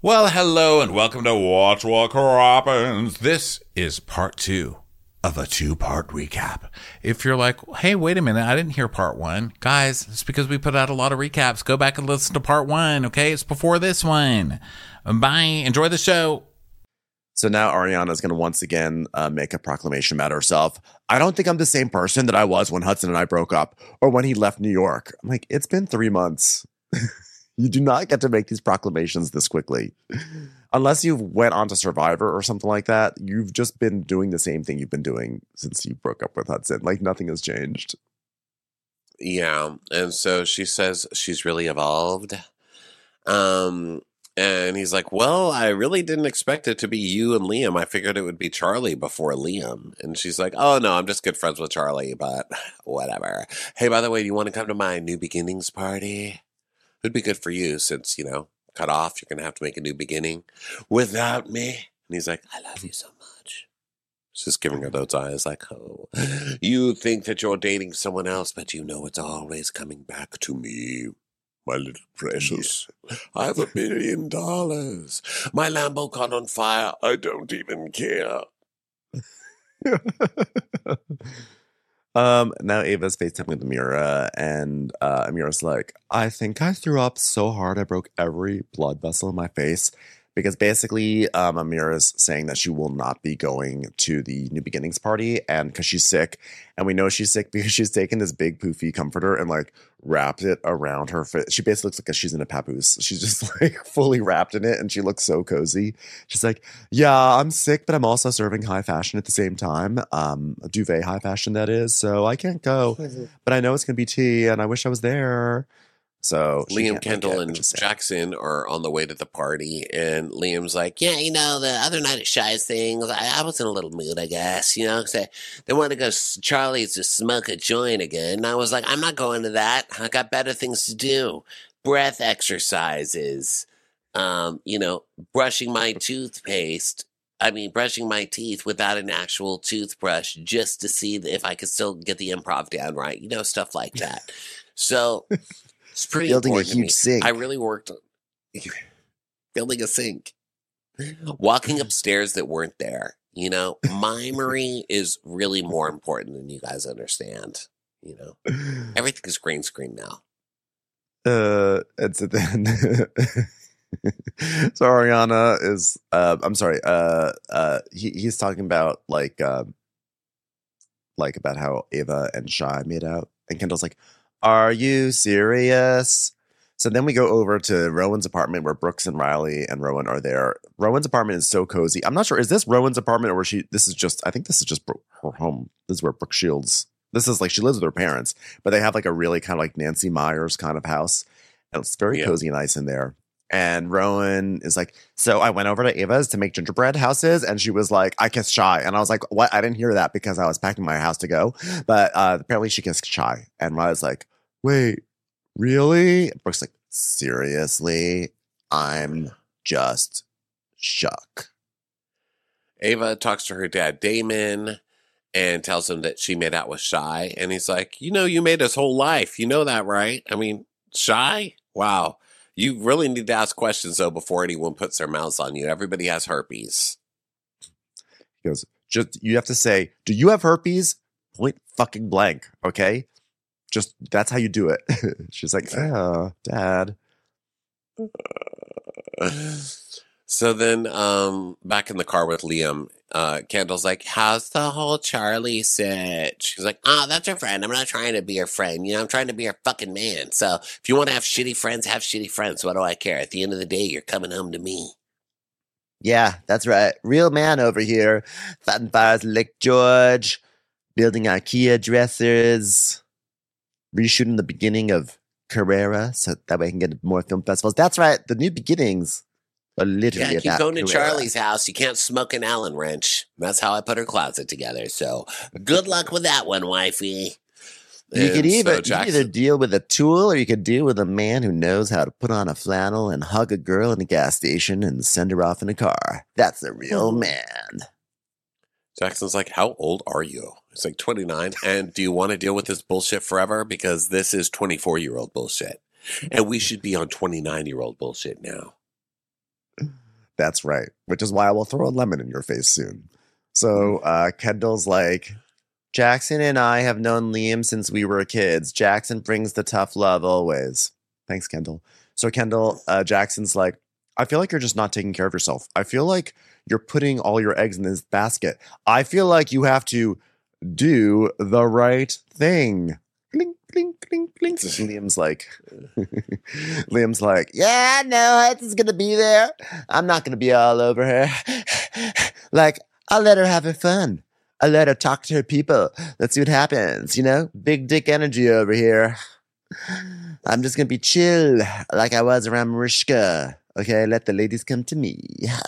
Well, hello and welcome to Watch What Happens. This is part 2 of a 2-part recap. If you're like, hey, wait a minute, I didn't hear part 1. Guys, it's because we put out a lot of recaps. Go back and listen to part 1, okay? It's before this one. Bye. Enjoy the show. So now Ariana is going to once again make a proclamation about herself. I don't think I'm the same person that I was when Hudson and I broke up or when he left New York. I'm like, it's been 3 months. You do not get to make these proclamations this quickly. Unless you went on to Survivor or something like that, you've just been doing the same thing you've been doing since you broke up with Hudson. Like, nothing has changed. Yeah, and so she says she's really evolved. And he's like, well, I really didn't expect it to be you and Liam. I figured it would be Charlie before Liam. And she's like, oh, no, I'm just good friends with Charlie, but whatever. Hey, by the way, do you want to come to my New Beginnings party? It'd be good for you since, cut off. You're going to have to make a new beginning without me. And he's like, I love you so much. She's giving her those eyes like, oh, you think that you're dating someone else, but you know it's always coming back to me. My little precious. I have $1 billion. My Lambo caught on fire. I don't even care. Now Ava's FaceTiming with Amira, and Amira's like, I think I threw up so hard I broke every blood vessel in my face. Because basically, Amira's saying that she will not be going to the New Beginnings party, and because she's sick, and we know she's sick because she's taken this big poofy comforter and like wrapped it around her face. She basically looks like she's in a papoose. She's just like fully wrapped in it, and she looks so cozy. She's like, yeah, I'm sick, but I'm also serving high fashion at the same time. A duvet high fashion, that is. So I can't go, but I know it's gonna be tea, and I wish I was there. So Liam, Kendall, and Jackson are on the way to the party, and Liam's like, yeah, the other night at Shy's thing, I was in a little mood, I guess, because they wanted to go to Charlie's to smoke a joint again, and I was like, I'm not going to that. I got better things to do. Breath exercises, brushing my brushing my teeth without an actual toothbrush just to see if I could still get the improv down right, stuff like that. So... It's pretty building a huge sink. I really worked on building a sink. Walking upstairs that weren't there. Mimery is really more important than you guys understand. Everything is green screen now. And so then so Ariana is I'm sorry, he's talking about like about how Ava and Shy made out, and Kendall's like, are you serious? So then we go over to Rowan's apartment where Brooks and Riley and Rowan are there. Rowan's apartment is so cozy. I'm not sure. Is this Rowan's apartment or I think this is just her home. This is where Brooke Shields. This is like she lives with her parents, but they have like a really kind of like Nancy Myers kind of house. And it's very cozy and nice in there. And Rowan is like, so I went over to Ava's to make gingerbread houses, and she was like, I kissed Shy. And I was like, what? I didn't hear that because I was packing my house to go. But apparently she kissed Shy. And Riley's like, wait, really? Brooke's like, seriously? I'm just shook. Ava talks to her dad, Damon, and tells him that she made out with Shy. And he's like, you made his whole life. You know that, right? I mean, Shy? Wow. You really need to ask questions, though, before anyone puts their mouths on you. Everybody has herpes. He goes, you have to say, do you have herpes? Point fucking blank, okay? Just, that's how you do it. She's like, oh, Dad. So then, back in the car with Liam, Kendall's like, how's the whole Charlie sit? She's like, that's her friend. I'm not trying to be her friend. I'm trying to be her fucking man. So if you want to have shitty friends, have shitty friends. What do I care? At the end of the day, you're coming home to me. Yeah, that's right. Real man over here. Fighting fires, Lick George. Building IKEA dressers. Reshooting the beginning of Carrera so that way I can get more film festivals. That's right. The New Beginnings. Yeah, keep going to Charlie's house. You can't smoke an Allen wrench. That's how I put her closet together. So good luck with that one, wifey. You could either deal with a tool or you could deal with a man who knows how to put on a flannel and hug a girl in a gas station and send her off in a car. That's a real man. Jackson's like, how old are you? It's like 29. And do you want to deal with this bullshit forever? Because this is 24-year-old bullshit. And we should be on 29-year-old bullshit now. That's right. Which is why I will throw a lemon in your face soon. So Kendall's like, Jackson and I have known Liam since we were kids. Jackson brings the tough love always. Thanks, Kendall. So Kendall, Jackson's like, I feel like you're just not taking care of yourself. I feel like you're putting all your eggs in this basket. I feel like you have to do the right thing. Clink, clink, clink, clink. Liam's like, yeah, I know Hudson's gonna be there. I'm not gonna be all over her. Like, I'll let her have her fun. I'll let her talk to her people. Let's see what happens, you know? Big dick energy over here. I'm just gonna be chill like I was around Mariska. Okay, let the ladies come to me.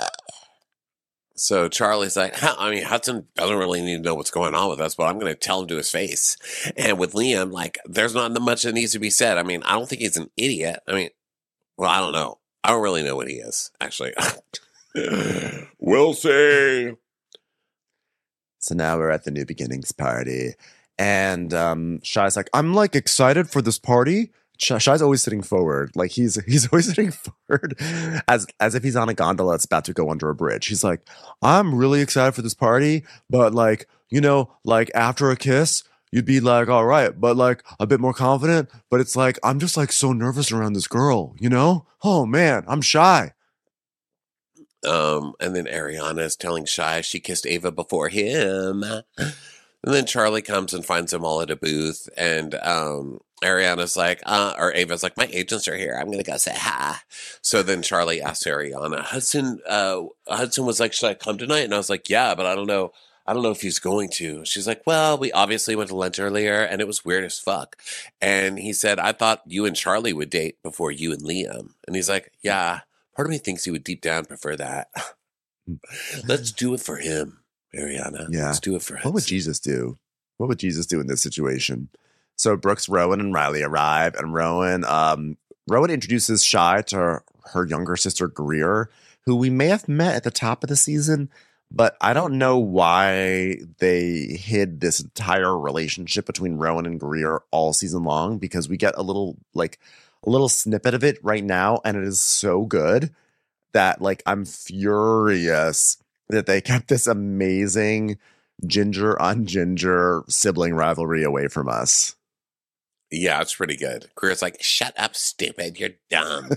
So Charlie's like, I mean, Hudson doesn't really need to know what's going on with us, but I'm going to tell him to his face. And with Liam, like, there's not much that needs to be said. I mean, I don't think he's an idiot. I mean, well, I don't know. I don't really know what he is, actually. We'll see. So now we're at the New Beginnings party. And Shy's like, I'm like excited for this party. Shy's always sitting forward. Like he's always sitting forward as if he's on a gondola that's about to go under a bridge. He's like, I'm really excited for this party, but like, you know, like after a kiss, you'd be like, all right, but like a bit more confident. But it's like, I'm just like so nervous around this girl, you know? Oh man, I'm shy. And then Ariana is telling Shy she kissed Ava before him. And then Charlie comes and finds them all at a booth. And Ariana's like, or Ava's like, my agents are here. I'm going to go say hi. So then Charlie asks Ariana, Hudson was like, should I come tonight? And I was like, yeah, but I don't know if he's going to. She's like, well, we obviously went to lunch earlier and it was weird as fuck. And he said, I thought you and Charlie would date before you and Liam. And he's like, yeah, part of me thinks he would deep down prefer that. Let's do it for him, Ariana. Yeah. Let's do it for him. What would Jesus do? What would Jesus do in this situation? So Brooks, Rowan, and Riley arrive, and Rowan introduces Shy to her younger sister Greer, who we may have met at the top of the season, but I don't know why they hid this entire relationship between Rowan and Greer all season long, because we get a little snippet of it right now, and it is so good that like I'm furious that they kept this amazing ginger on ginger sibling rivalry away from us. Yeah, it's pretty good. Greer's like, shut up, stupid. You're dumb.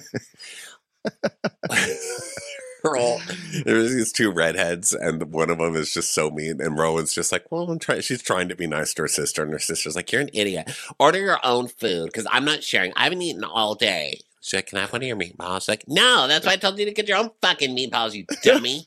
There's these two redheads, and one of them is just so mean. And Rowan's just like, well, she's trying to be nice to her sister. And her sister's like, you're an idiot. Order your own food because I'm not sharing. I haven't eaten all day. She's like, can I have one of your meatballs? She's like, no, that's why I told you to get your own fucking meatballs, you dummy.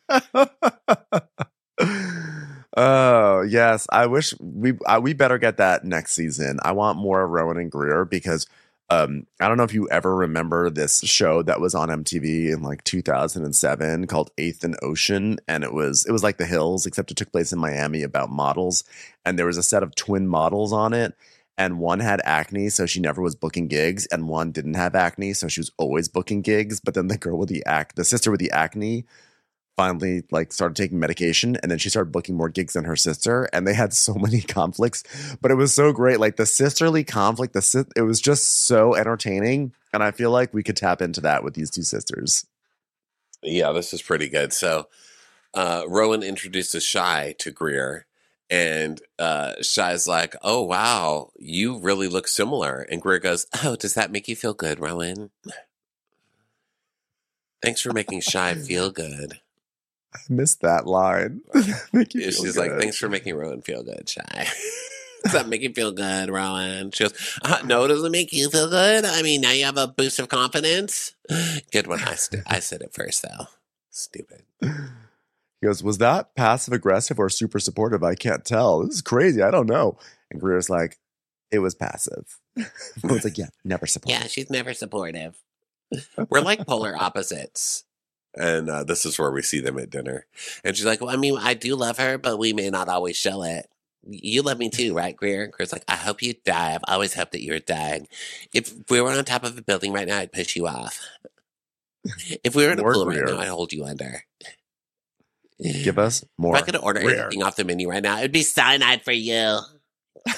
Oh, yes. I wish we better get that next season. I want more Rowan and Greer because I don't know if you ever remember this show that was on MTV in like 2007 called Eighth and Ocean. And it was like The Hills, except it took place in Miami about models. And there was a set of twin models on it. And one had acne, so she never was booking gigs. And one didn't have acne, so she was always booking gigs. But then the girl with the sister with the acne finally like started taking medication, and then she started booking more gigs than her sister, and they had so many conflicts, but it was so great. Like the sisterly conflict, it was just so entertaining, and I feel like we could tap into that with these two sisters. Yeah, this is pretty good. So Rowan introduces Shy to Greer, and Shy's like, oh wow, you really look similar. And Greer goes, oh, does that make you feel good, Rowan? Thanks for making Shy feel good. I missed that line. She's like, thanks for making Rowan feel good, Shy. Does that make you feel good, Rowan? She goes, no, does it make you feel good? I mean, now you have a boost of confidence. Good one. I said it first, though. Stupid. He goes, was that passive aggressive or super supportive? I can't tell. This is crazy. I don't know. And Greer's like, it was passive. It's like, yeah, never supportive. Yeah, she's never supportive. We're like polar opposites. And this is where we see them at dinner. And she's like, well, I mean, I do love her, but we may not always show it. You love me too, right, Greer? Greer's like, I hope you die. I've always hoped that you were dying. If we were on top of a building right now, I'd push you off. If we were in a pool right now, I'd hold you under. Give us more. If I could order anything off the menu right now, it'd be cyanide for you.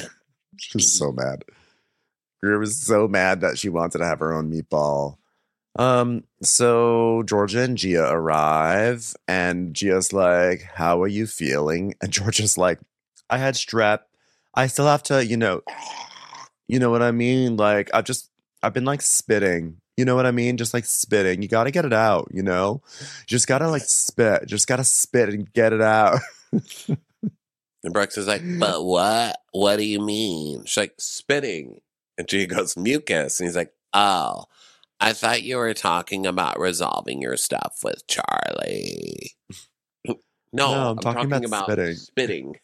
She was so mad. Greer was so mad that she wanted to have her own meatball. So Georgia and Gia arrive, and Gia's like, "How are you feeling?" And Georgia's like, "I had strep. I still have to, you know what I mean? Like, I've been like spitting. You know what I mean? Just like spitting. You got to get it out, you know? Just got to like spit. Just got to spit and get it out." And Brooks is like, but what? What do you mean? She's like, spitting. And Gia goes, mucus. And he's like, oh, I thought you were talking about resolving your stuff with Charlie. No, I'm talking about spitting.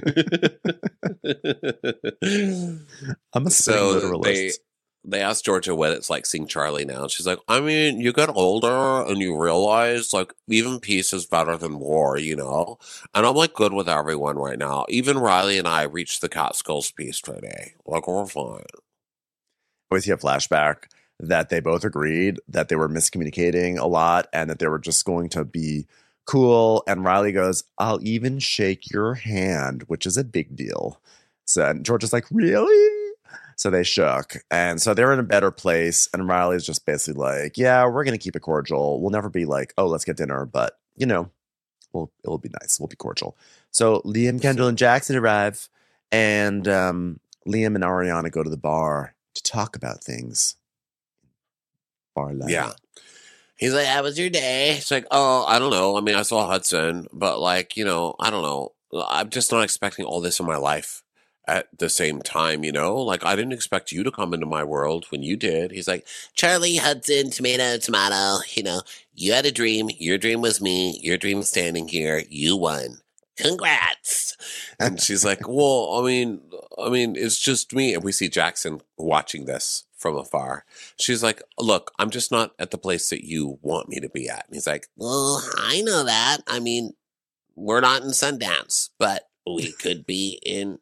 I'm a spitting literalist. They asked Georgia what it's like seeing Charlie now. And she's like, I mean, you get older and you realize, like, even peace is better than war, you know? And I'm, like, good with everyone right now. Even Riley and I reached the Catskills peace today. Like, we're fine. We see a flashback that they both agreed that they were miscommunicating a lot and that they were just going to be cool. And Riley goes, "I'll even shake your hand," which is a big deal. So and Georgia's like, "Really?" So they shook. And so they're in a better place. And Riley's just basically like, "Yeah, we're going to keep it cordial. We'll never be like, oh, let's get dinner. But, it'll be nice. We'll be cordial." So Liam, Kendall, and Jackson arrive. And Liam and Ariana go to the bar to talk about things. Bar life. Yeah. He's like, how was your day? It's like, oh, I don't know. I mean, I saw Hudson, but like, I don't know. I'm just not expecting all this in my life at the same time, Like, I didn't expect you to come into my world when you did. He's like, Charlie, Hudson, tomato, you had a dream. Your dream was me. Your dream is standing here. You won. Congrats. And she's like, well, I mean, it's just me. And we see Jackson watching this from afar. She's like, look, I'm just not at the place that you want me to be at. And he's like, well, I know that. I mean, we're not in Sundance, but we could be in,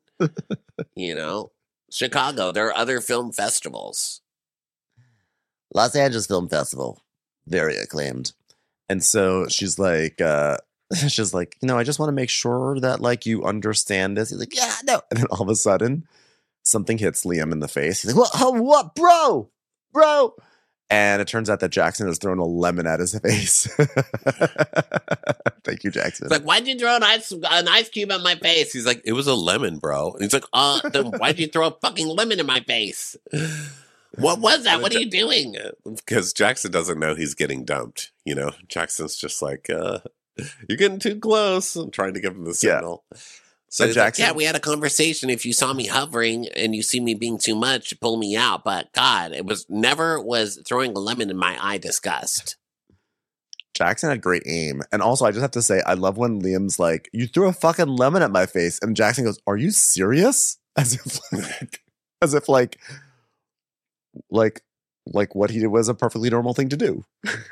Chicago. There are other film festivals. Los Angeles Film Festival. Very acclaimed. And so she's like, I just want to make sure that like you understand this. He's like, yeah, no. And then all of a sudden, something hits Liam in the face. He's like, what, bro? And it turns out that Jackson has thrown a lemon at his face. Thank you, Jackson. It's like, why'd you throw an ice cube at my face? He's like, it was a lemon, bro. And he's like, then why'd you throw a fucking lemon in my face? What was that? What are you doing? Because Jackson doesn't know he's getting dumped. Jackson's just like, you're getting too close. I'm trying to give him the signal. Yeah. So Jackson, like, yeah, we had a conversation. If you saw me hovering and you see me being too much, pull me out. But God, it was never throwing a lemon in my eye disgust. Jackson had great aim. And also, I just have to say, I love when Liam's like, you threw a fucking lemon at my face. And Jackson goes, are you serious? As if like what he did was a perfectly normal thing to do.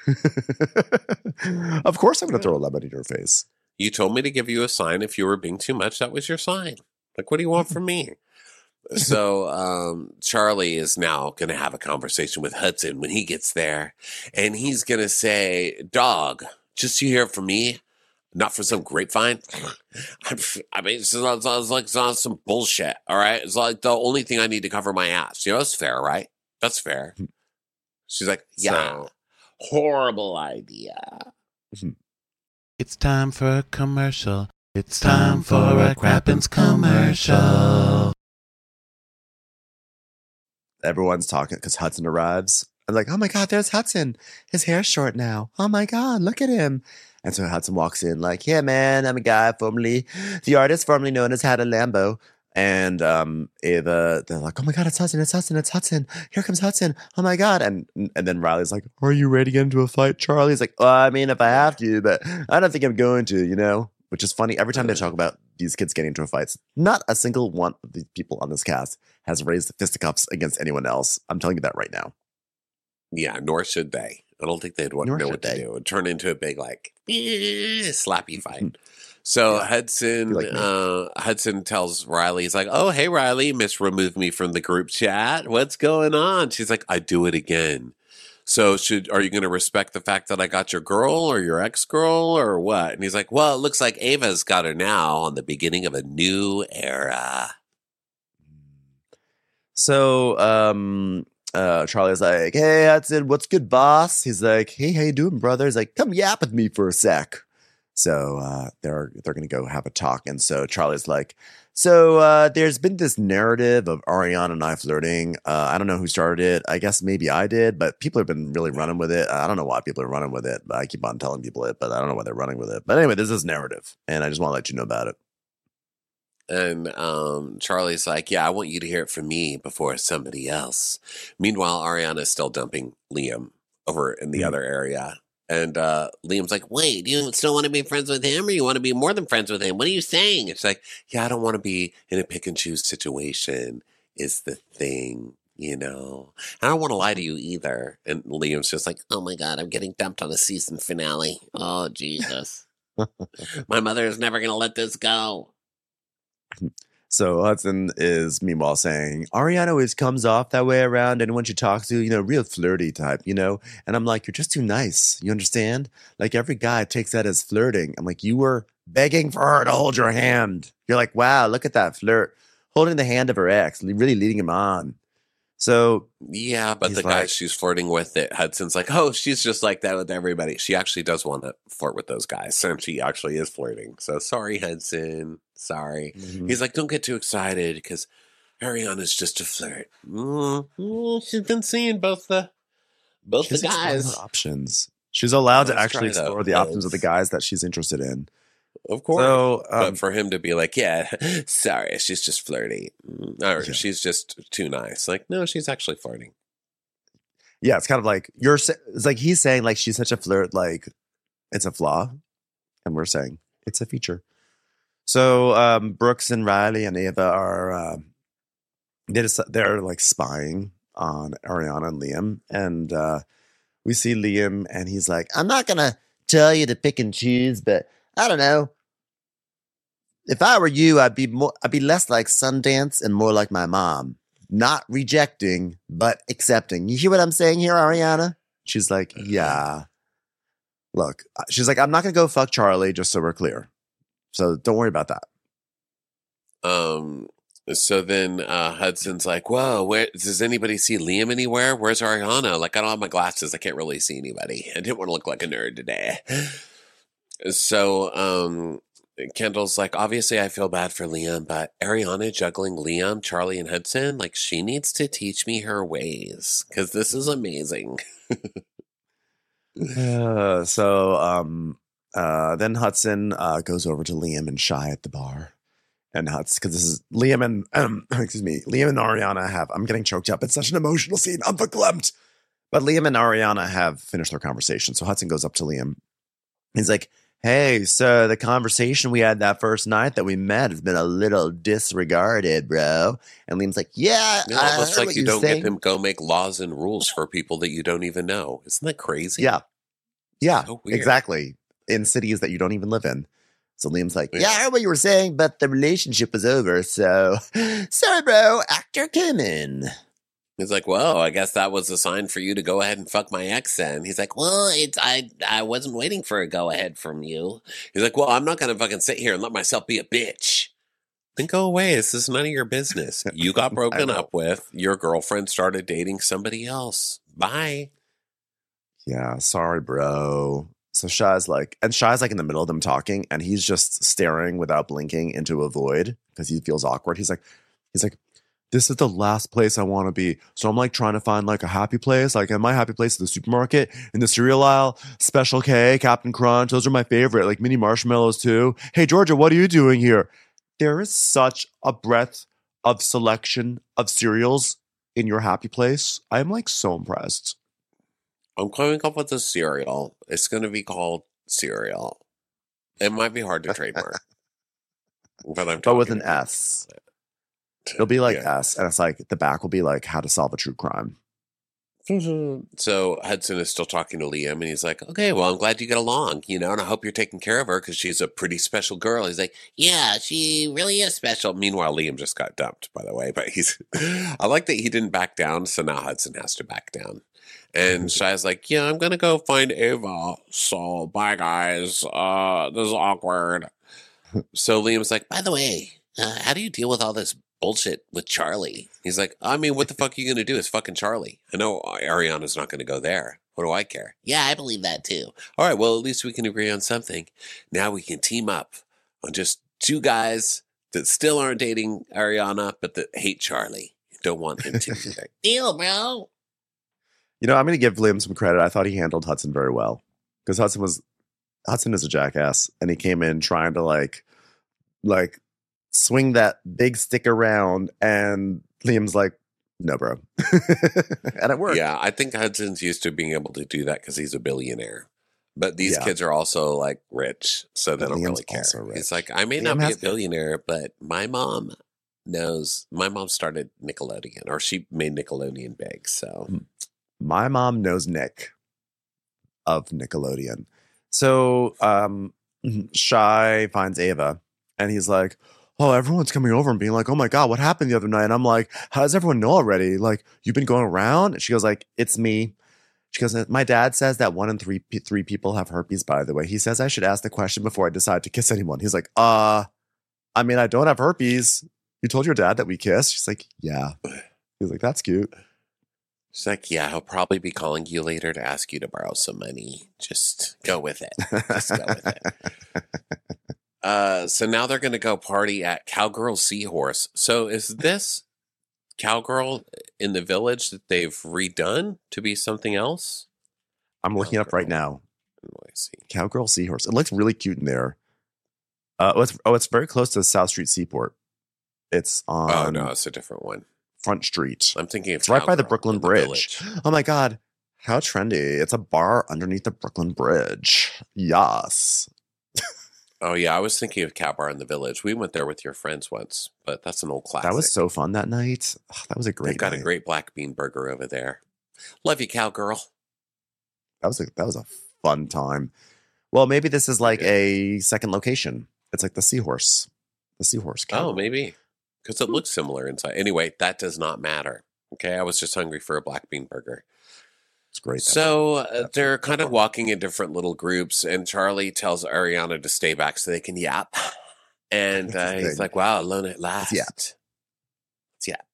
Of course I'm going to throw a lemon in your face. You told me to give you a sign if you were being too much. That was your sign. Like, what do you want from me? So Charlie is now going to have a conversation with Hudson when he gets there. And he's going to say, dog, just you hear it from me, not for some grapevine. I mean, it's like some bullshit, all right? It's like the only thing I need to cover my ass. That's fair, right? That's fair. She's like, yeah, horrible idea. It's time for a commercial. It's time for a Crappens commercial. Everyone's talking because Hudson arrives. I'm like, oh my God, there's Hudson. His hair's short now. Oh my God, look at him. And so Hudson walks in like, yeah, man, I'm a guy the artist formerly known as Had a Lambo. And Ava, they're like, oh my God, it's Hudson. Here comes Hudson. Oh my God. And then Riley's like, are you ready to get into a fight, Charlie? He's like, I mean, if I have to, but I don't think I'm going to, which is funny. Every time they talk about these kids getting into a fight, not a single one of the people on this cast has raised fisticuffs against anyone else. I'm telling you that right now. Yeah, nor should they. I don't think they'd know what to do. It'd turn into a big, slappy fight. So yeah. Hudson tells Riley, he's like, oh, hey, Riley, removed me from the group chat. What's going on? She's like, I do it again. So are you going to respect the fact that I got your girl or your ex-girl or what? And he's like, well, it looks like Ava's got her now on the beginning of a new era. So Charlie's like, hey, Hudson, what's good, boss? He's like, hey, how you doing, brother? He's like, come yap with me for a sec. So they're gonna go have a talk, and so Charlie's like, so there's been this narrative of Ariana and I flirting. I don't know who started it. I guess maybe I did, but people have been really running with it. I don't know why people are running with it, but I keep on telling people it, but I don't know why they're running with it. But anyway, this is narrative, and I just want to let you know about it. And Charlie's like, yeah, I want you to hear it from me before somebody else. Meanwhile, Ariana's still dumping Liam over in the other area. And Liam's like, wait, do you still want to be friends with him, or you want to be more than friends with him? What are you saying? It's like, yeah, I don't want to be in a pick and choose situation is the thing, you know. I don't want to lie to you either. And Liam's just like, oh my God, I'm getting dumped on a season finale. Oh, Jesus. My mother is never going to let this go. So Hudson is meanwhile saying, Ariana always comes off that way around anyone she talks to, real flirty type, And I'm like, you're just too nice. You understand? Like every guy takes that as flirting. I'm like, you were begging for her to hold your hand. You're like, wow, look at that flirt. Holding the hand of her ex, really leading him on. So yeah, but the guys she's flirting with, Hudson's like, oh, she's just like that with everybody. She actually does want to flirt with those guys, and she actually is flirting. So sorry, Hudson. Sorry. Mm-hmm. He's like, don't get too excited because Ariana's just a flirt. She's been seeing both the guys. Options. She's allowed to actually explore the options of the guys that she's interested in. Of course. So, but for him to be like, yeah, sorry, she's just flirty. Or she's just too nice. Like, no, she's actually flirting. Yeah, it's kind of like it's like he's saying like she's such a flirt, like it's a flaw. And we're saying it's a feature. So Brooks and Riley and Ava are they're like spying on Ariana and Liam. And we see Liam and he's like, I'm not gonna tell you to pick and choose, but I don't know. If I were you, I'd be less like Sundance and more like my mom. Not rejecting, but accepting. You hear what I'm saying here, Ariana? She's like, yeah. Look, she's like, I'm not going to go fuck Charlie, just so we're clear. So don't worry about that. So then Hudson's like, whoa, does anybody see Liam anywhere? Where's Ariana? Like, I don't have my glasses. I can't really see anybody. I didn't want to look like a nerd today. So Kendall's like, obviously I feel bad for Liam, but Ariana juggling Liam, Charlie, and Hudson, like she needs to teach me her ways because this is amazing. Then Hudson goes over to Liam and Shy at the bar. And Hudson, because this is Liam and Liam and Ariana have, I'm getting choked up. It's such an emotional scene. I'm verklempt. But Liam and Ariana have finished their conversation. So Hudson goes up to Liam. He's like, hey, so the conversation we had that first night that we met has been a little disregarded, bro. And Liam's like, yeah. No, it looks like you don't get them go make laws and rules for people that you don't even know. Isn't that crazy? Yeah. So exactly. In cities that you don't even live in. So Liam's like, yeah, I heard what you were saying, but the relationship was over. So sorry, bro. Actor came in. He's like, well, I guess that was a sign for you to go ahead and fuck my ex then. He's like, well, I wasn't waiting for a go ahead from you. He's like, well, I'm not going to fucking sit here and let myself be a bitch. Then go away. This is none of your business. You got broken up with. Your girlfriend started dating somebody else. Bye. Yeah, sorry, bro. So Shy's like in the middle of them talking and he's just staring without blinking into a void because he feels awkward. He's like, this is the last place I want to be. So I'm like trying to find like a happy place. Like, my happy place is the supermarket, in the cereal aisle, Special K, Captain Crunch. Those are my favorite, like mini marshmallows too. Hey, Georgia, what are you doing here? There is such a breadth of selection of cereals in your happy place. I'm like so impressed. I'm coming up with a cereal. It's going to be called cereal. It might be hard to trademark. but with an S. It'll be like S, and it's like the back will be like how to solve a true crime. So Hudson is still talking to Liam, and he's like, okay, well, I'm glad you get along, and I hope you're taking care of her because she's a pretty special girl. He's like, yeah, she really is special. Meanwhile, Liam just got dumped, by the way, but I like that he didn't back down, so now Hudson has to back down. And Shy's like, yeah, I'm going to go find Ava, so bye, guys. This is awkward. So Liam's like, by the way, how do you deal with all this bullshit with Charlie. He's like, I mean, what the fuck are you going to do? It's fucking Charlie. I know Ariana's not going to go there. What do I care? Yeah, I believe that too. All right, well, at least we can agree on something. Now we can team up on just two guys that still aren't dating Ariana, but that hate Charlie. Don't want him to either. Deal, bro. You know, I'm going to give Liam some credit. I thought he handled Hudson very well because Hudson is a jackass, and he came in trying to like swing that big stick around, and Liam's like, "No, bro," and it worked. Yeah, I think Hudson's used to being able to do that because he's a billionaire. But these Yeah. kids are also like rich, so they don't Liam's really care. also rich. It's like, I may Liam not be has a billionaire, but my mom knows. My mom started Nickelodeon, or she made Nickelodeon big. So My mom knows Nick of Nickelodeon. So Shy finds Ava, and he's like, "Oh, everyone's coming over and being like, oh my God, what happened the other night?" And I'm like, "How does everyone know already? Like, you've been going around?" And she goes like, "It's me." She goes, "My dad says that 1 in 3 people have herpes, by the way. He says I should ask the question before I decide to kiss anyone." He's like, I mean, I don't have herpes. You told your dad that we kissed?" She's like, "Yeah." He's like, "That's cute." she's like, yeah, he'll probably be calling you later to ask you to borrow some money. Just go with it. Just go with it. So now they're going to go party at Cowgirl Seahorse. So is this Cowgirl in the Village that they've redone to be something else? I'm looking it up right now. Let me see. Cowgirl Seahorse. It looks really cute in there. It's very close to South Street Seaport. It's Oh on no, it's a different one. Front Street. I'm thinking of It's right by the Cowgirl Brooklyn in the Bridge. Village. Oh my God. How trendy. It's a bar underneath the Brooklyn Bridge. Yes. Oh yeah, I was thinking of Cow Bar in the Village. We went there with your friends once, but that's an old classic. That was so fun that night. Oh, that was a great They've got night. a great black bean burger over there. Love you, Cowgirl. That was a fun time. Well, maybe this is like Yeah. a second location. It's like the Seahorse. The Seahorse. Oh, Cowgirl. maybe. Because it looks similar inside. Anyway, that does not matter. Okay, I was just hungry for a black bean burger. It's great. So That's they're what- kind of walking in different little groups, and Charlie tells Ariana to stay back so they can yap. And That's the he's thing. like, wow, alone at last. yap. It's yap.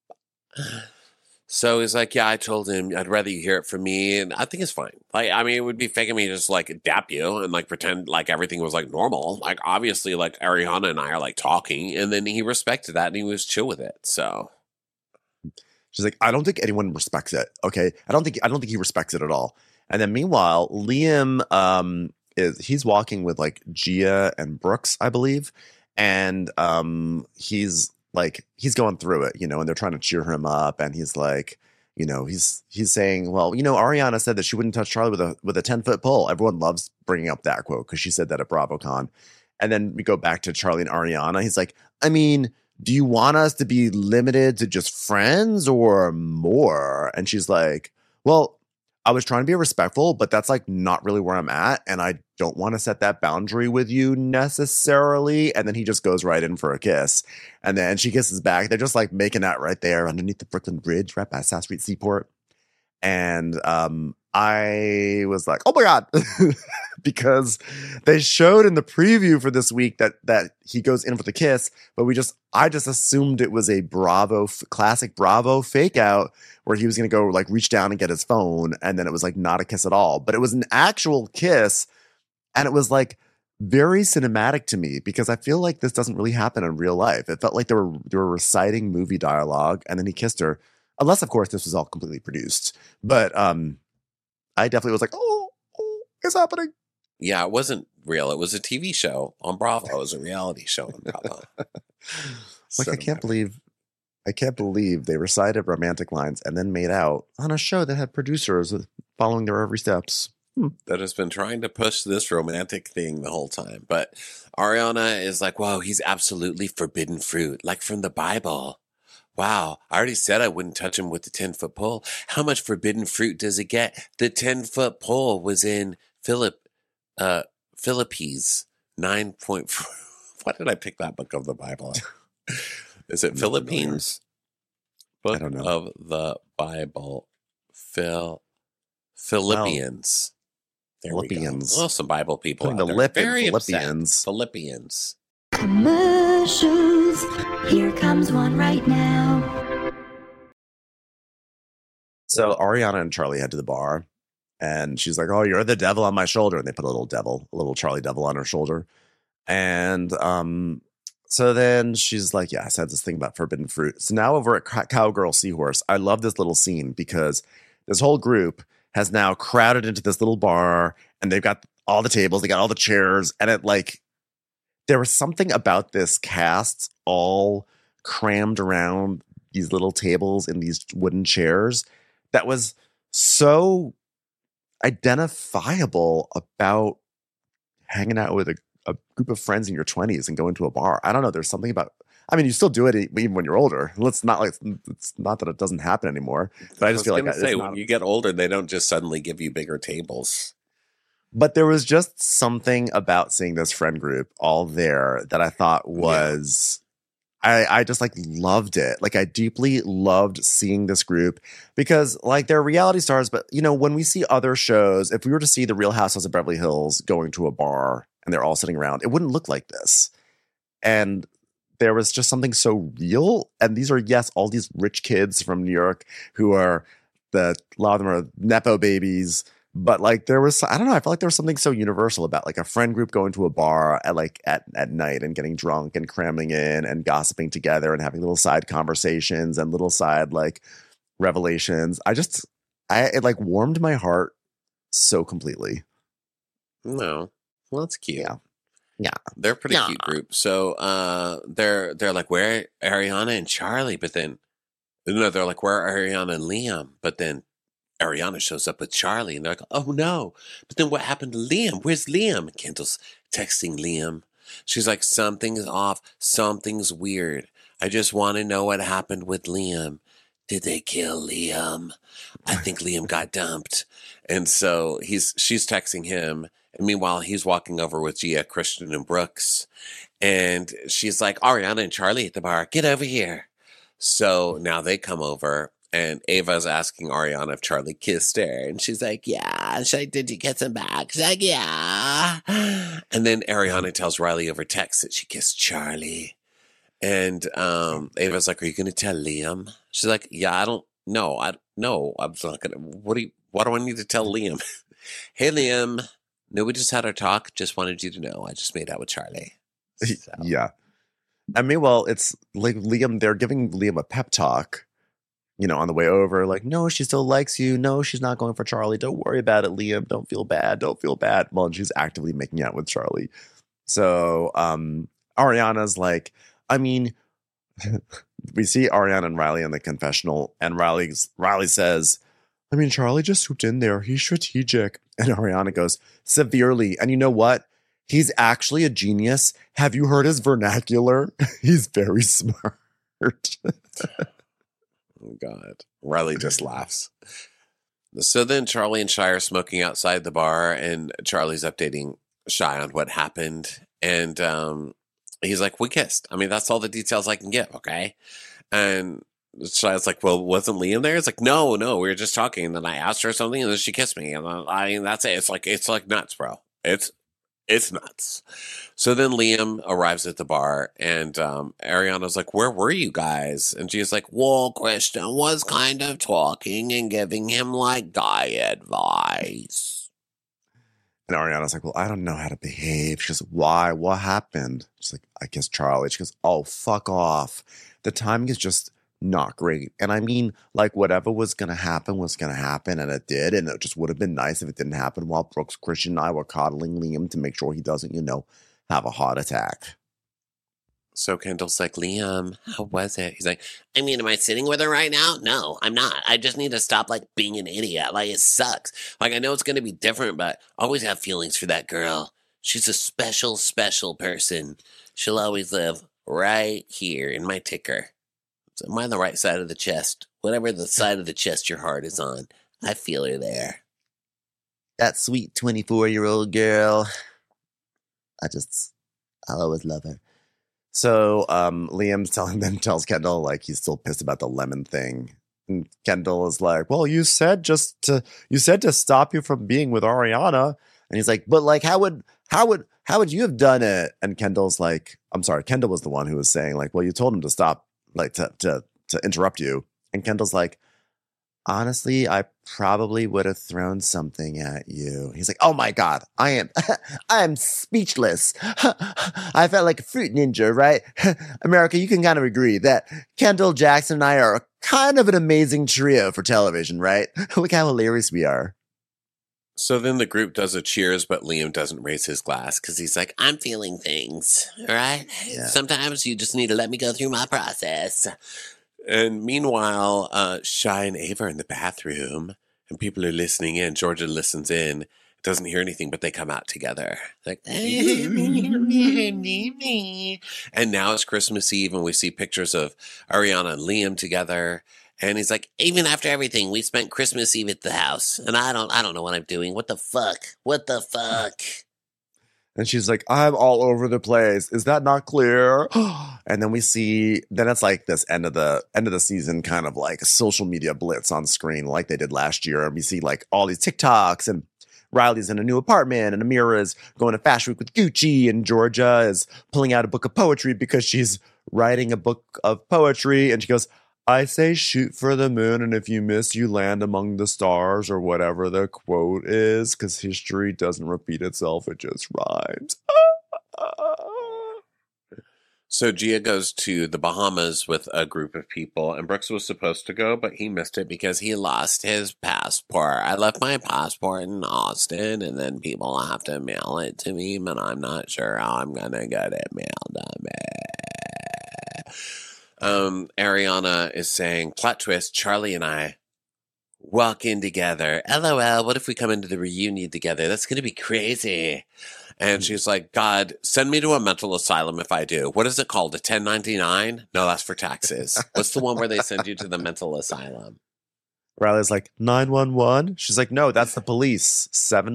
So he's like, yeah, I told him I'd rather you hear it from me, and I think it's fine. Like, I mean, it would be fake of me to just like dap you and like pretend like everything was like normal. Like, obviously, like Ariana and I are like talking, and then he respected that and he was chill with it. So She's like, "I don't think anyone respects it. Okay, I don't think he respects it at all." And then meanwhile, Liam he's walking with like Gia and Brooks, I believe, and he's going through it, and they're trying to cheer him up, and he's like, he's saying, well, Ariana said that she wouldn't touch Charlie with a 10-foot pole. Everyone loves bringing up that quote because she said that at BravoCon. And then we go back to Charlie and Ariana. He's like, I mean, do you want us to be limited to just friends or more? And she's like, well, I was trying to be respectful, but that's like not really where I'm at. And I don't want to set that boundary with you necessarily. And then he just goes right in for a kiss. And then she kisses back. They're just like making out right there underneath the Brooklyn Bridge, right by South Street Seaport. And I was like, oh my God, because they showed in the preview for this week that he goes in for the kiss, but I just assumed it was a classic Bravo fake out where he was going to go like reach down and get his phone. And then it was like not a kiss at all, but it was an actual kiss. And it was like very cinematic to me because I feel like this doesn't really happen in real life. It felt like they were reciting movie dialogue and then he kissed her. Unless, of course, this was all completely produced. But I definitely was like, oh, it's happening. yeah, it wasn't real. It was a TV show on Bravo. It was a reality show on Bravo. Like, I can't believe they recited romantic lines and then made out on a show that had producers following their every steps. That has been trying to push this romantic thing the whole time. But Ariana is like, whoa, he's absolutely forbidden fruit, like from the Bible. Wow, I already said I wouldn't touch him with the 10-foot pole. How much forbidden fruit does it get? The 10-foot pole was in Philippines, 9.4. Why did I pick that book of the Bible? Is it I'm not Philippines? Book I don't know. of the Bible. Philippians. There we go. Philippians. Well, some Bible people Putting out the there. lip in Very upset. Philippians. Philippians. Commercials. Here comes one right now. So Ariana and Charlie head to the bar, and she's like, "Oh, you're the devil on my shoulder." And they put a little Charlie devil on her shoulder. And so then she's like, "Yeah, I said this thing about forbidden fruit." So now over at Cowgirl Seahorse, I love this little scene because this whole group has now crowded into this little bar, and they've got all the tables, they got all the chairs, and it like there was something about this cast all crammed around these little tables in these wooden chairs that was so identifiable about hanging out with a group of friends in your 20s and going to a bar. I don't know. There's something about, I mean, you still do it even when you're older. It's not that it doesn't happen anymore, but I just feel like when you get older, they don't just suddenly give you bigger tables. But there was just something about seeing this friend group all there that I thought was, I just like loved it. Like I deeply loved seeing this group because like they're reality stars. But you know, when we see other shows, if we were to see the Real Housewives of Beverly Hills going to a bar and they're all sitting around, it wouldn't look like this. And there was just something so real. And these are, yes, all these rich kids from New York who are a lot of them are Nepo babies. But like there was, I don't know, I felt like there was something so universal about like a friend group going to a bar at night and getting drunk and cramming in and gossiping together and having little side conversations and little side like revelations. It like warmed my heart so completely. No, well, that's cute. Yeah, they're a pretty cute group. So they're like, where are Ariana and Charlie? But then no, they're like, where are Ariana and Liam? But then Ariana shows up with Charlie, and they're like, oh no. But then what happened to Liam? Where's Liam? And Kendall's texting Liam. She's like, something's off. Something's weird. I just want to know what happened with Liam. Did they kill Liam? I think Liam got dumped. And so she's texting him. And meanwhile, he's walking over with Gia, Christian, and Brooks. And she's like, Ariana and Charlie at the bar. Get over here. So now they come over. And Ava's asking Ariana if Charlie kissed her. And she's like, yeah. She's like, did you kiss him back? She's like, yeah. And then Ariana tells Riley over text that she kissed Charlie. And Ava's like, are you going to tell Liam? She's like, yeah, I don't know. I'm not going to. What do I need to tell Liam? Hey, Liam. No, we just had our talk. Just wanted you to know. I just made out with Charlie. So. Yeah. I mean, well, it's like Liam, they're giving Liam a pep talk. You know, on the way over, like, no, she still likes you. No, she's not going for Charlie. Don't worry about it, Liam. Don't feel bad. Don't feel bad. Well, and she's actively making out with Charlie. So Ariana's like, I mean, we see Ariana and Riley in the confessional, and Riley says, I mean, Charlie just swooped in there. He's strategic. And Ariana goes, severely. And you know what? He's actually a genius. Have you heard his vernacular? He's very smart. Oh, God. Riley just laughs. So then Charlie and Shy are smoking outside the bar, and Charlie's updating Shy on what happened. And he's like, we kissed. I mean, that's all the details I can give, okay? And Shy's like, well, wasn't Liam there? It's like, no, we were just talking. And then I asked her something, and then she kissed me. And I mean, that's it. It's like nuts, bro. It's nuts. So then Liam arrives at the bar, and Ariana's like, where were you guys? And she's like, well, Christian was kind of talking and giving him like guy advice. And Ariana's like, well, I don't know how to behave. She goes, why? What happened? She's like, I kissed Charlie. She goes, oh, fuck off. The timing is just not great. And I mean, like, whatever was going to happen was going to happen, and it did. And it just would have been nice if it didn't happen while Brooks, Christian, and I were coddling Liam to make sure he doesn't, have a heart attack. So Kendall's like, Liam, how was it? He's like, I mean, am I sitting with her right now? No, I'm not. I just need to stop, like, being an idiot. Like, it sucks. Like, I know it's going to be different, but I always have feelings for that girl. She's a special, special person. She'll always live right here in my ticker. So am I on the right side of the chest? Whatever the side of the chest your heart is on, I feel her there. That sweet 24-year-old girl. I'll always love her. So Liam tells Kendall, like, he's still pissed about the lemon thing. And Kendall is like, well, you said to stop you from being with Ariana. And he's like, but like, how would how would you have done it? And Kendall's like, I'm sorry, Kendall was the one who was saying like, well, you told him to stop, like to interrupt you. And Kendall's like, honestly, I probably would have thrown something at you. He's like, oh my God, I am speechless. I felt like a fruit ninja, right? America, you can kind of agree that Kendall, Jackson, and I are kind of an amazing trio for television, right? Look how hilarious we are. So then the group does a cheers, but Liam doesn't raise his glass because he's like, I'm feeling things, all right? Yeah. Sometimes you just need to let me go through my process. And meanwhile, Shy and Ava are in the bathroom, and people are listening in. Georgia listens in, doesn't hear anything, but they come out together. Like, and now it's Christmas Eve, and we see pictures of Ariana and Liam together. And he's like, even after everything, we spent Christmas Eve at the house, and I don't know what I'm doing. What the fuck? What the fuck? And she's like, I'm all over the place. Is that not clear? And then we see, then it's like this end of the season kind of like a social media blitz on screen like they did last year. And we see like all these TikToks, and Riley's in a new apartment, and Amira is going to Fashion Week with Gucci, and Georgia is pulling out a book of poetry because she's writing a book of poetry. And she goes, I say shoot for the moon, and if you miss, you land among the stars, or whatever the quote is, because history doesn't repeat itself, it just rhymes. So Gia goes to the Bahamas with a group of people, and Brooks was supposed to go, but he missed it because he lost his passport. I left my passport in Austin, and then people have to mail it to me, but I'm not sure how I'm going to get it mailed to me. Ariana is saying, plot twist, Charlie and I walk in together. LOL, what if we come into the reunion together? That's going to be crazy. And she's like, God, send me to a mental asylum if I do. What is it called? A 1099? No, that's for taxes. What's the one where they send you to the mental asylum? Riley's like, 911? She's like, no, that's the police.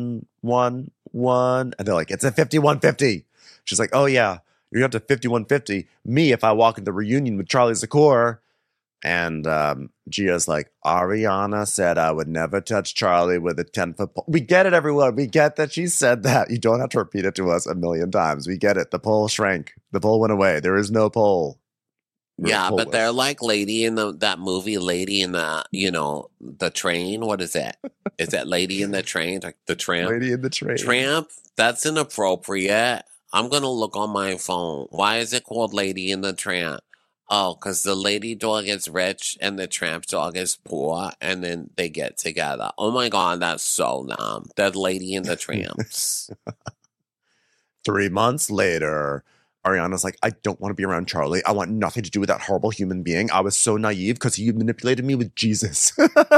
711. And they're like, it's a 5150. She's like, oh yeah, you're up to 5150. Me, if I walk into the reunion with Charlie Zakor. And Gia's like, Ariana said I would never touch Charlie with a 10-foot pole. We get it, everyone. We get that she said that. You don't have to repeat it to us a million times. We get it. The pole shrank. The pole went away. There is no pole. Yeah, but they're like Lady in that movie, Lady in the, the train. What is that? Is that Lady in the Train? Like the Tramp? Lady in the Train. Tramp? That's inappropriate. I'm going to look on my phone. Why is it called Lady in the Tramp? Oh, because the lady dog is rich and the tramp dog is poor, and then they get together. Oh my God, that's so dumb. That Lady and the Tramps. 3 months later, Ariana's like, I don't want to be around Charlie. I want nothing to do with that horrible human being. I was so naive because he manipulated me with Jesus.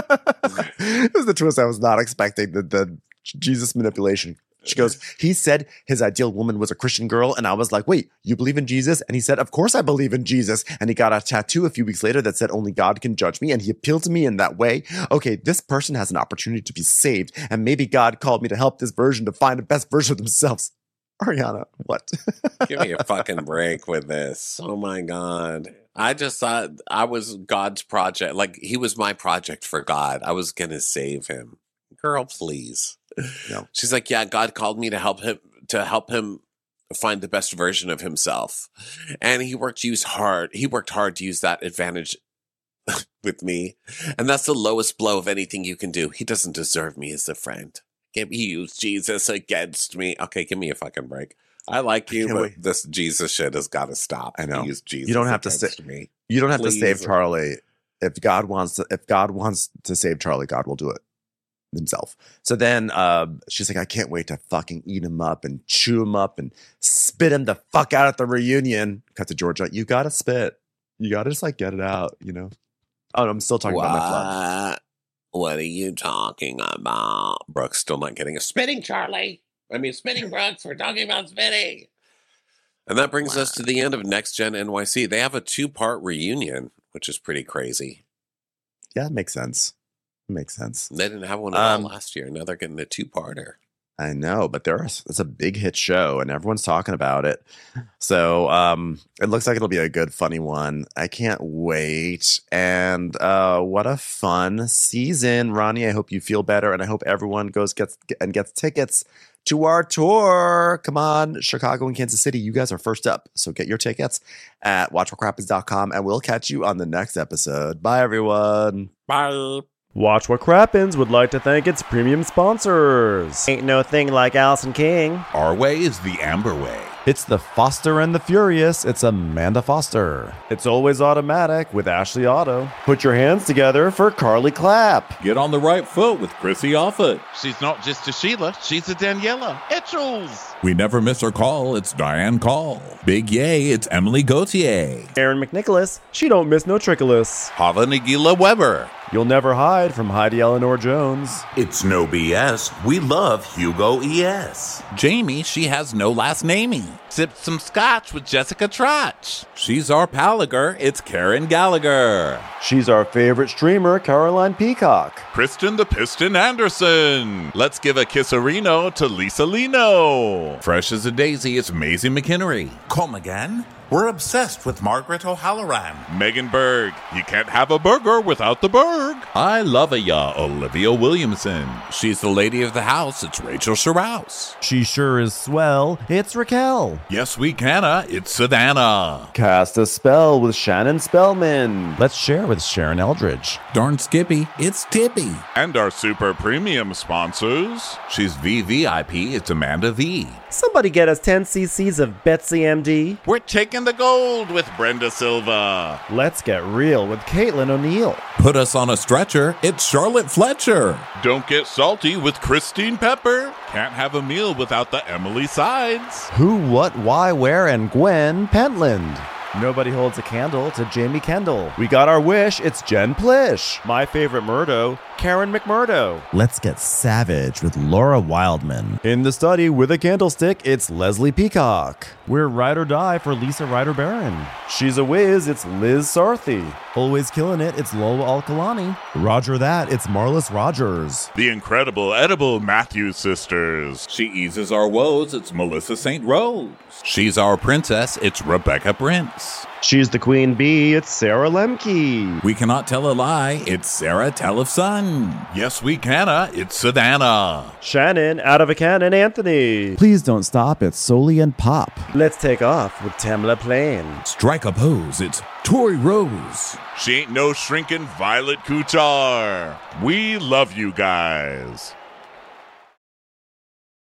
It was the twist I was not expecting, the Jesus manipulation. She goes, he said his ideal woman was a Christian girl. And I was like, wait, you believe in Jesus? And he said, of course I believe in Jesus. And he got a tattoo a few weeks later that said, only God can judge me. And he appealed to me in that way. Okay, this person has an opportunity to be saved. And maybe God called me to help this version to find the best version of themselves. Ariana, what? Give me a fucking break with this. Oh my God. I just thought I was God's project. Like, he was my project for God. I was going to save him. Girl, please. No. She's like, yeah, God called me to help him find the best version of himself. And he worked hard to use that advantage with me. And that's the lowest blow of anything you can do. He doesn't deserve me as a friend. He used Jesus against me. Okay, give me a fucking break. I like you, but this Jesus shit has got to stop. I know. He used Jesus You don't have against me. You don't have Please. to save Charlie. If God wants to save Charlie, God will do it himself. So then she's like, I can't wait to fucking eat him up and chew him up and spit him the fuck out at the reunion. Cut to Georgia. You gotta spit. You gotta just like get it out, Oh, no, I'm still talking about my flood. What are you talking about? Brooks still not getting a spitting, Charlie. Spitting Brooks. We're talking about spitting. And that brings us to the end of Next Gen NYC. They have a 2-part reunion, which is pretty crazy. Yeah, it makes sense. Makes sense. They didn't have one at all last year. Now they're getting a 2-parter. I know, but it's a big hit show and everyone's talking about it. So it looks like it'll be a good, funny one. I can't wait. And what a fun season, Ronnie. I hope you feel better, and I hope everyone gets tickets to our tour. Come on, Chicago and Kansas City. You guys are first up. So get your tickets at watchwhatcrappens.com, and we'll catch you on the next episode. Bye, everyone. Bye. Watch What Crappens would like to thank its premium sponsors. Ain't no thing like Allison King. Our way is the Amber way. It's the Foster and the Furious. It's Amanda Foster. It's Always Automatic with Ashley Otto. Put your hands together for Carly Clapp. Get on the right foot with Chrissy Offit. She's not just a Sheila, she's a Daniela. Etchels. We never miss her call. It's Diane Call. Big yay, it's Emily Gauthier. Aaron McNicholas. She don't miss no trickolas. Hava Nagila Weber. You'll never hide from Heidi Eleanor Jones. It's no BS. We love Hugo ES. Jamie, she has no last namey. Sipped some scotch with Jessica Trotch. She's our palager. It's Karen Gallagher. She's our favorite streamer, Caroline Peacock. Kristen the Piston Anderson. Let's give a kisserino to Lisa Lino. Fresh as a daisy, it's Maisie McKinnery. Come again? We're obsessed with Margaret O'Halloran. Megan Berg. You can't have a burger without the Berg. I love ya, Olivia Williamson. She's the lady of the house. It's Rachel Sherrouse. She sure is swell. It's Raquel. Yes, we canna. It's Savannah. Cast a spell with Shannon Spellman. Let's share with Sharon Eldridge. Darn Skippy, it's Tippy. And our super premium sponsors. She's VVIP. It's Amanda V. Somebody get us 10 cc's of Betsy MD. We're taking the gold with Brenda Silva. Let's get real with Caitlin O'Neill. Put us on a stretcher. It's Charlotte Fletcher. Don't get salty with Christine Pepper. Can't have a meal without the Emily Sides. Who, what, why, where, and Gwen Pentland. Nobody holds a candle to Jamie Kendall. We got our wish. It's Jen Plish. My favorite Murdo, Karen McMurdo. Let's get savage with Laura Wildman. In the study with a candlestick, it's Leslie Peacock. We're ride or die for Lisa Ryder Barron. She's a whiz, it's Liz Sarthy. Always killing it, it's Lola Alkalani. Roger that, it's Marlis Rogers. The incredible edible Matthews sisters. She eases our woes. It's Melissa St. Rose. She's our princess. It's Rebecca Prince. She's the queen bee, it's Sarah Lemke. We cannot tell a lie. It's Sarah Telefson. Yes, we canna. It's Savannah. Shannon, out of a cannon, Anthony. Please don't stop, it's Soli and Pop. Let's take off with Tamla Plain. Strike a pose. It's Tori Rose. She ain't no shrinking Violet Kuchar. We love you guys.